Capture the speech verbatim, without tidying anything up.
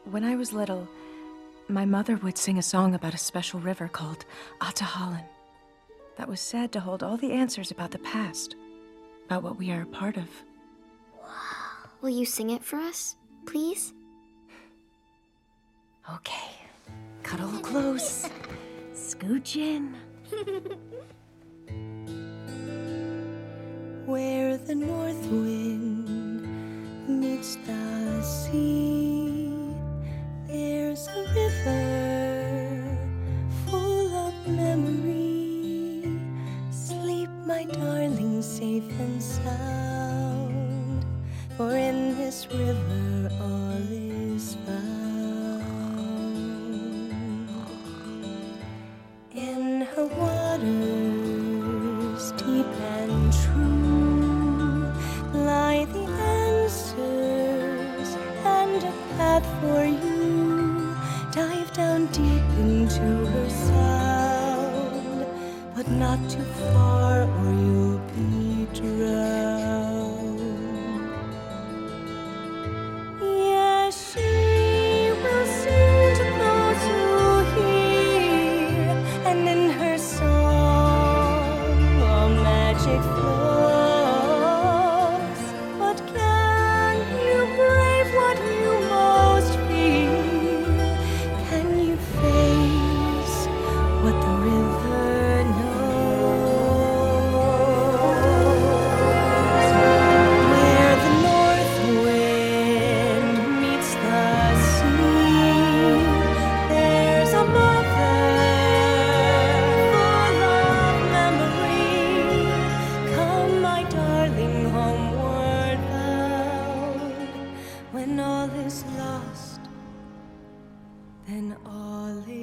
When I was little, my mother would sing a song about a special river called Atahalan that was said to hold all the answers about the past, about what we are a part of. Wow. Will you sing it for us, please? Okay. Cuddle close. Scooch in. Where the north wind meets the sea, there's a river full of memory. Sleep, my darling, safe and sound, for in this river all is found. In her waters deep and true lie the answers and a path for you. Dive down deep into her sound, but not too far or you'll be drowned. Yes, she will sing to those who hear, and in her song all magic flows. But can you brave what you most fear? Can you face what the river knows? Where the north wind meets the sea, there's a mother full of memory. Come, my darling, homeward bound. When all is lost, then all is